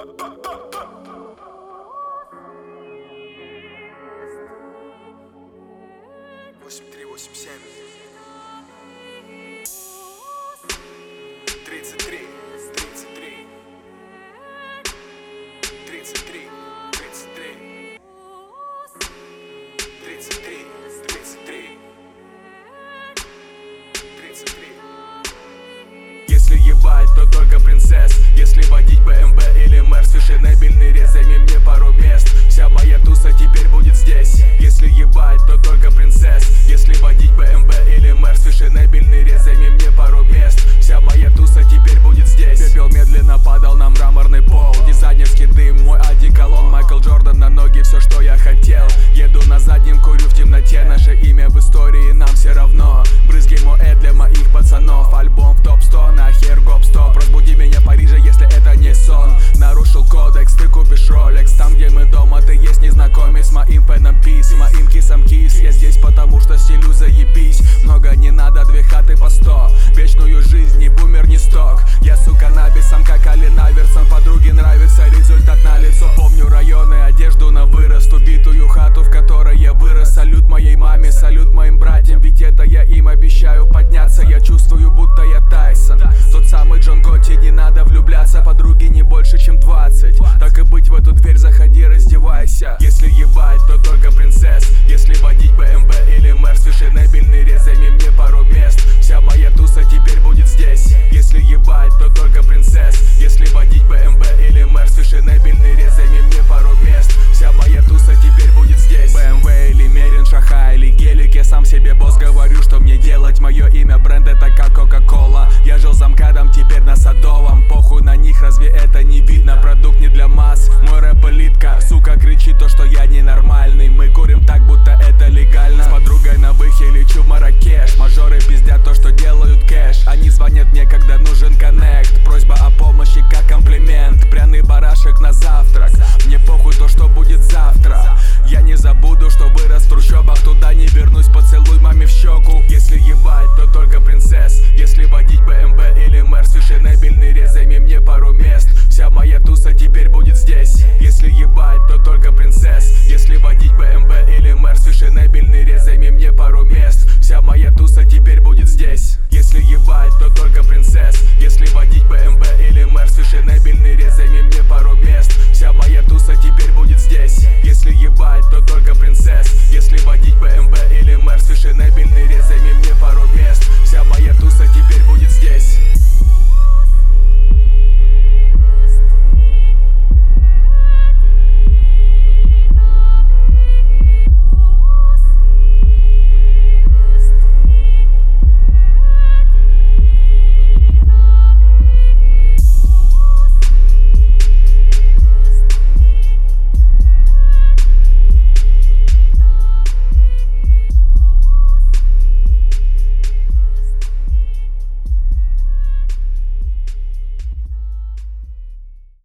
8-3-8-7 33 33 33 33 33 33 33. Если ебать, то только принцесс. Если водить БМВ или Мерс, фешенебельный рез, займи мне пару мест. Вся моя туса теперь будет здесь. Если ебать, то только принцесс. Если водить БМВ или